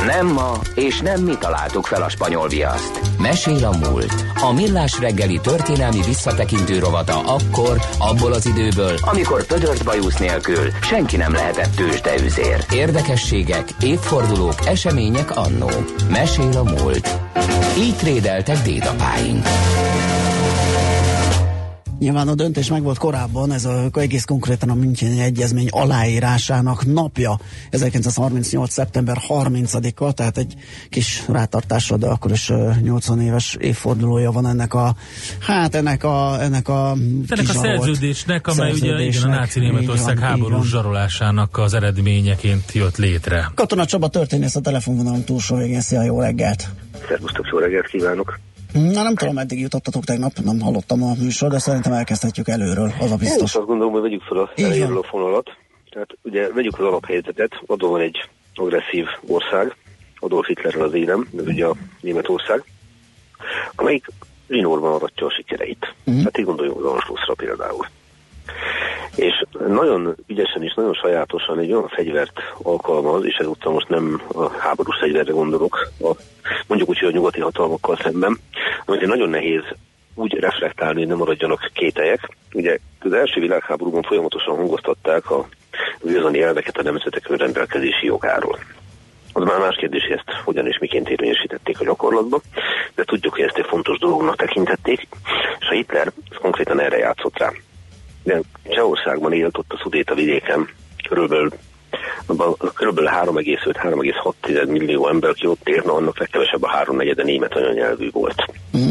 Nem ma, és nem mi találtuk fel a spanyol viaszt. Mesél a múlt. A Millás reggeli történelmi visszatekintő rovata akkor, abból az időből, amikor pödört bajusz nélkül senki nem lehetett tőzsdeüzér. Érdekességek, évfordulók, események annó. Mesél a múlt. Így trédeltek dédapáink. Nyilván a döntés meg volt korábban, ez egész konkrétan a Müncheni Egyezmény aláírásának napja, 1938. szeptember 30-a, tehát egy kis rátartásra, de akkor is 80 éves évfordulója van ennek a szerződésnek, amely ugye igen, a náci Németország háborús zsarolásának az eredményeként jött létre. Katona Csaba történész a telefonvonalon túlsó végén. Szia, jó reggelt! Szervusztok, jó reggelt kívánok! Na, nem tudom, meddig jutottatok tegnap, nem hallottam a műsor, de szerintem elkezdhetjük előről, az a biztos. Én is azt gondolom, hogy vegyük fel a elejéről a fonalat. Tehát ugye vegyük az alaphelyzetet, adó van egy agresszív ország, Adolf Hitlerrel az élem, ez ugye a Németország, amelyik zsinórban aratja a sikereit. Hát így gondoljunk az Anschlussra például. És nagyon ügyesen és nagyon sajátosan egy olyan fegyvert alkalmaz, és ezúttal most nem a háborús fegyverre gondolok, mondjuk úgy, hogy a nyugati hatalmakkal szemben, amit nagyon nehéz úgy reflektálni, hogy nem maradjanak kételyek. Ugye az első világháborúban folyamatosan hangoztatták a józani elveket a nemzetek önrendelkezési jogáról. Az már más kérdés, hogy ezt hogyan és miként érvényesítették a gyakorlatba, de tudjuk, hogy ezt egy fontos dolognak tekintették, és a Hitler konkrétan erre játszott rá. De Csehországban élt ott a Szudéta vidéken körülbelül 3,5-3,6 millió ember, aki ott él, annak legkevesebb a 3/4 német anyanyelvű volt.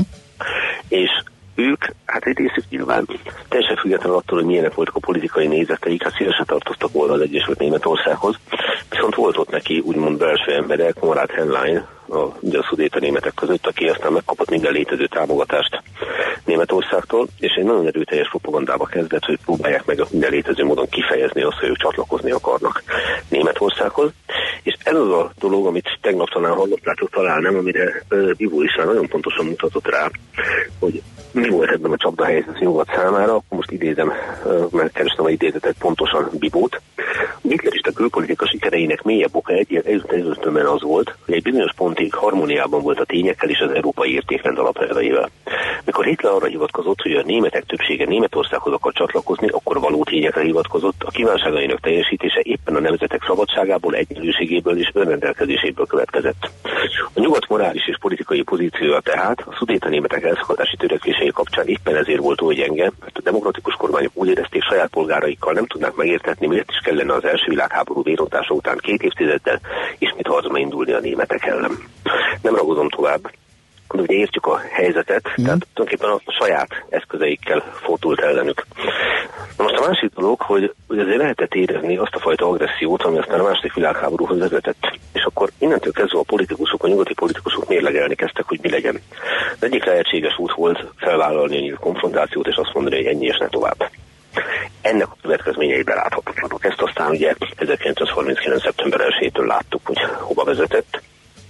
És ők, hát egy részük nyilván teljesen függetlenül attól, hogy milyenek voltak a politikai nézeteik, hát szívesen tartoztak volna az Egyesült Németországhoz, viszont volt ott neki úgymond belső emberek, Konrad Henlein, ugye a szudéta németek között, aki aztán megkapott minden létező támogatást Németországtól, és egy nagyon erőteljes propagandába kezdett, hogy próbálják meg minden létező módon kifejezni azt, hogy ők csatlakozni akarnak Németországhoz. És ez az a dolog, amit tegnap talán hallottátok, talán nem, amire Bibó is nagyon pontosan mutatott rá, hogy mi volt ebben a csapdahelyzet nyugat számára, akkor most idézem, megkerestem a idézetet pontosan Bibót. A hitlerista külpolitika sikereinek mélyebb oka együttműködésben az volt, hogy egy bizonyos pontig harmóniában volt a tényekkel és az európai értékrend alapelveivel. Mikor Hitler arra hivatkozott, hogy a németek többsége Németországhoz akar csatlakozni, akkor való tényekre hivatkozott, a kívánságainak teljesítése éppen a nemzetek szabadságából, egyenlőségéből és önrendelkezéséből következett. A nyugat morális és politikai pozíciója tehát a szudéta németek elszakadási törekvései kapcsán éppen ezért volt oly gyenge, mert a demokratikus kormányok úgy érezték, saját polgáraikkal nem tudnák megértetni, miért is kellene az első világháború vérontása után 2 évtizeddel ismét harcba indulni a németek ellen. Nem ragadom tovább, de ugye értjük a helyzetet, tehát tulajdonképpen a saját eszközeikkel fordult ellenük. Na most a másik dolog, hogy azért lehetett érezni azt a fajta agressziót, ami aztán a második világháborúhoz vezetett. És akkor innentől kezdve a politikusok, a nyugati politikusok mérlegelni kezdtek, hogy mi legyen. Az egyik lehetséges út volt felvállalni a nyílt konfrontációt, és azt mondani, hogy ennyi és ne tovább. Ennek a következményei beláthatatlanok. Ezt aztán ugye 1939. szeptember 1-től láttuk, hogy hova vezetett.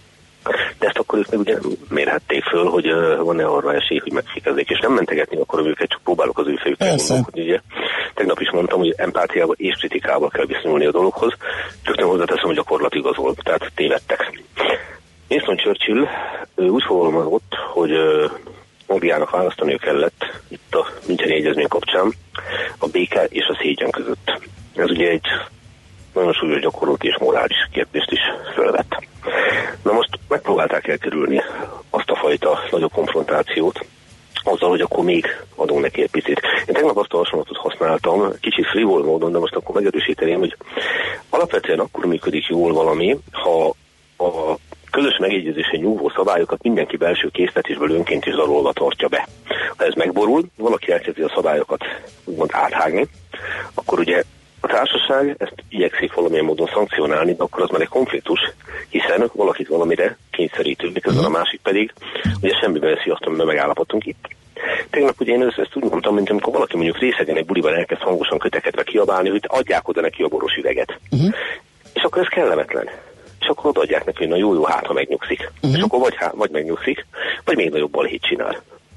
De ezt akkor ők meg ugye mérhették föl, hogy van-e arra esély, hogy megfékezzék, és nem mentegetni akarom őket, csak próbálok az ő fejükkel gondolkodni. Ugye tegnap is mondtam, hogy empátiával és kritikával kell viszonyulni a dologhoz, rögtön hozzáteszem, hogy gyakorlat igazol, tehát tévedtek. Winston Churchill úgy fogalmazott, hogy Angliának választaniuk kellett itt a Müncheni Egyezmény kapcsán a béke és a szégyen között. Ez ugye egy nagyon súlyos gyakorlati és morális kérdést is felvett. Na most megpróbálták elkerülni azt a fajta nagyobb konfrontációt, azzal, hogy akkor még adunk neki egy picit. Én tegnap azt a hasonlatot használtam, kicsit frivol módon, de most akkor megerősíteném, hogy alapvetően akkor működik jól valami, ha a közös megegyezésen nyúló szabályokat mindenki belső készletésből önként is dalolva tartja be. Ha ez megborul, valaki elkezdi a szabályokat úgymond áthágni, akkor ugye a társaság ezt igyekszik valamilyen módon szankcionálni, de akkor az már egy konfliktus, hiszen valakit valamire kényszerítünk, miközben a másik pedig ugye semmiben veszi azt, amiben megállapodtunk itt. Tegnap ugye én ezt úgy mondtam, mint amikor valaki mondjuk részegen egy buliban elkezd hangosan kötekedve kiabálni, hogy adják oda neki a boros üveget. És akkor ez kellemetlen. És akkor odaadják neki, hogy na jó, hát ha megnyugszik. És akkor vagy megnyugszik, vagy még nagyobb balhét csinál.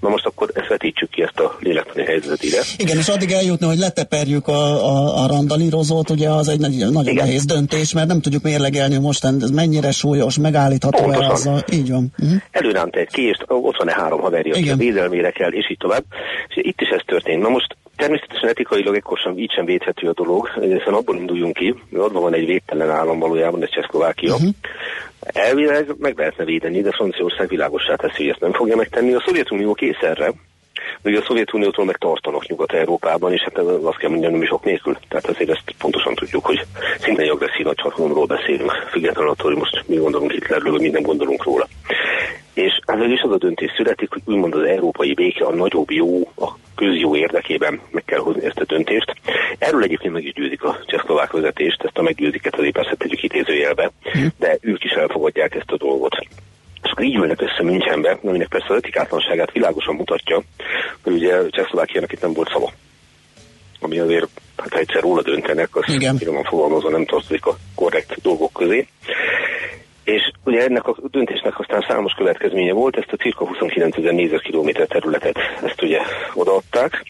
Na most akkor ezt vetítsük ki, ezt a lélektani helyzetet ide. Igen, és addig eljutni, hogy leteperjük a randalírozót, ugye az egy nagyon nehéz döntés, mert nem tudjuk mérlegelni, hogy most ez mennyire súlyos, megállítható-e azzal. Így van. Előránt egy kést, ott van 3 haverja, aki a védelmére kell, és így tovább. És itt is ez történt. Na most természetesen etikailag ekkor sem így sem védhető a dolog, hiszen abból induljunk ki, hogy adva van egy védtelen állam valójában, ez Csehszlovákia. Elvileg meg lehetne védeni, de Franciaország világossá teszi, hogy ezt nem fogja megtenni. A Szovjetunió kész erre, ugye a Szovjetuniótól meg tartanak Nyugat-Európában, és hát azt kell mondjam, nem is ok nélkül. Tehát azért ezt pontosan tudjuk, hogy szintén egy agresszív nagyhatalomról beszélünk, függetlenül attól, hogy most mi gondolunk Hitlerről, vagy mi nem gondolunk róla. És ezzel is az a döntés születik, hogy úgymond az európai béke a nagyobb jó, a közjó érdekében meg kell hozni ezt a döntést. Erről egyébként meg is győzik a csehszlovák vezetést, ezt a meggyőziket azért persze tegyük idézőjelbe, de ők is elfogadják ezt a dolgot. És akkor így ülnek össze Münchenbe, aminek persze az etikátlanságát világosan mutatja, hogy ugye Csehszlovákiának itt nem volt szava. Ami azért, hát ha egyszer róla döntenek, az finoman fogalmazva nem tartozik a korrekt dolgok közé. És ugye ennek a döntésnek aztán számos következménye volt, ezt a cirka 29 000 négyzetkilométer területet, ezt ugye odaadták.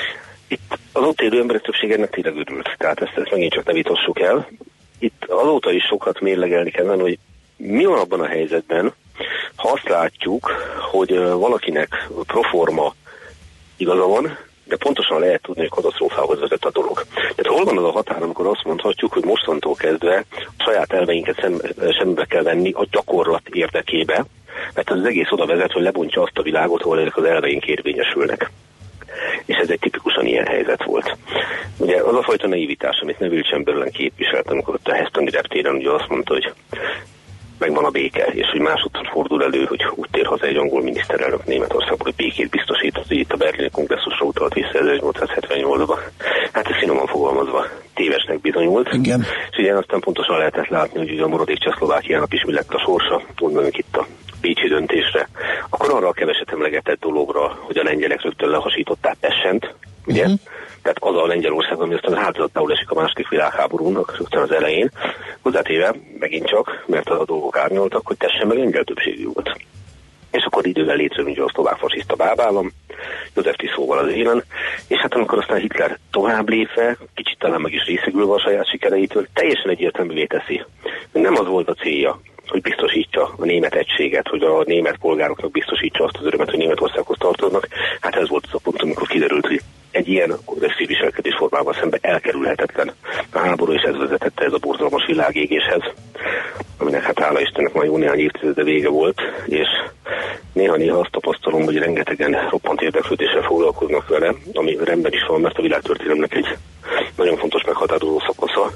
Itt az ott élő emberek többsége ennek tényleg örült, tehát ezt megint csak ne vitassuk el. Itt azóta is sokat mérlegelni kellene, hogy mi van abban a helyzetben, ha azt látjuk, hogy valakinek proforma igaza van, de pontosan lehet tudni, hogy katasztrófához vezet a dolog. Tehát hol van az a határ, amikor azt mondhatjuk, hogy mostantól kezdve a saját elveinket semmibe kell venni a gyakorlat érdekébe, mert az egész oda vezet, hogy lebontja azt a világot, ahol ezek az elveink érvényesülnek. És ez egy tipikusan ilyen helyzet volt. Ugye az a fajta naivitás, amit Neville Chamberlain képviselt, amikor ott a Hestoni reptéren ugye azt mondta, hogy megvan a béke, és hogy másodszor fordul elő, hogy úgy tér haza egy angol miniszterelnök Németországból, hogy békét biztosít, hogy itt a berlini kongresszusra utalt vissza 1878-ban. Hát ez finoman fogalmazva tévesnek bizonyult. Igen. És ugye aztán pontosan lehetett látni, hogy ugye a maradék Csehszlovákiának is mi lett a sorsa, gondoljunk itt a bécsi döntésre. Akkor arra a keveset emlegetett dologra, hogy a lengyelek rögtön lehasították Tessent, ugye? Tehát az a Lengyelország, ami aztán áldozatául esik a második világháborúnak rögtön az elején, hozzátéve megint csak, mert a dolgok árnyaltak, hogy Tessen meg lengyel többségű volt. És akkor idővel létrejön ugye a szlovák fasiszta bábállam, József Tiszóval az élen, és hát amikor aztán Hitler tovább lépve, kicsit talán meg is részegülve a saját sikereitől, teljesen egyértelművé teszi, hogy nem az volt a célja, hogy biztosítja a német egységet, hogy a német polgároknak biztosítsa azt az örömet, hogy Németországhoz tartoznak. Hát ez volt az a pont, amikor kiderült, hogy egy ilyen agresszív viselkedés formával szemben elkerülhetetlen a háború, és ez vezetette ez a borzalmas világégéshez, aminek hát hála Istennek már jó néhány évtizede vége volt, és néha azt tapasztalom, hogy rengetegen roppant érdeklődéssel foglalkoznak vele, ami rendben is van, mert a világtörténelemnek egy nagyon fontos meghatározó szakasza,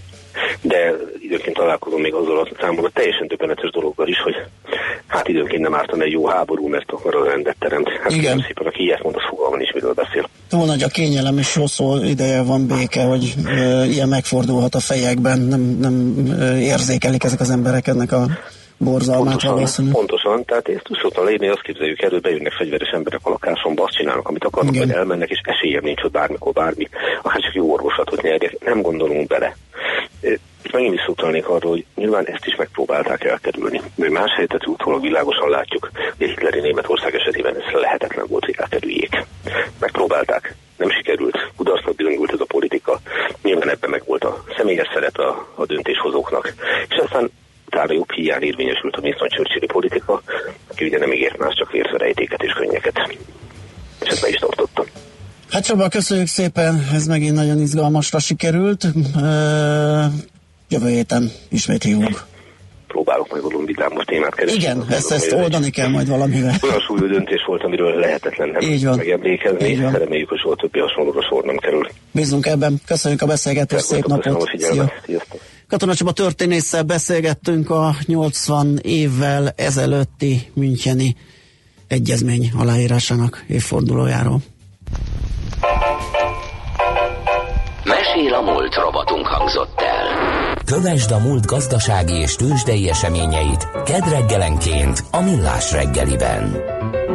de időnként találkozom még azzal a számomra teljesen döbbenetes dologgal is, hogy hát időnként nem ártana egy jó háború, mert akkor a rendet teremt. Hát igen. Szépen, aki ilyet mond, az fogalman is miről beszél. Túl nagy a kényelem, és hosszú ideje van béke, hogy ilyen megfordulhat a fejekben, nem érzékelik ezek az emberek ennek a borzalmát valószínűleg. Pontosan, tehát ezt úgy szoktam leírni, azt képzeljük elő, bejönnek fegyveres emberek a lakásomba, azt csinálnak, amit akarnak, vagy elmennek, és esélyem nincs, hogy bármikor bármi, akár csak jó orvoslatot nyerjek, nem gondolunk bele. Itt megint visszautalnék arról, hogy nyilván ezt is megpróbálták elkerülni. Mi más helyzetet utólag világosan látjuk, hogy a hitleri Németország esetében ez lehetetlen volt, hogy elkerüljék. Megpróbálták, nem sikerült, kudarcnak bizonyult ez a politika, nyilván ebben meg volt a személyes szerep a döntéshozóknak, és aztán utána jobb hiány érvényesült a Winston Churchilli politika, aki ugye nem ígért más, csak vérszerejtéket és könnyeket. És ezt meg is tartottam. Hát Csaba, köszönjük szépen, ez megint nagyon izgalmasra sikerült. Jövő héten ismét hívunk. Próbálok majd valami vidámos témát keresni. Igen, ezt oldani kell majd valamivel. Olyan súlyú döntés volt, amiről lehetetlen nem megemlékezni. Reméljük, hogy soha többi hasonlóra sor nem kerül. Bízunk ebben. Köszönjük a beszélgetést, szép napot. Szia. Katona Csaba történésszel beszélgettünk a 80 évvel ezelőtti müncheni egyezmény aláírásának évfordulójáról. Mesél a múlt robotunk hangzott el. Kövesd a múlt gazdasági és tőzsdei eseményeit kedd reggelenként a Millás reggeliben.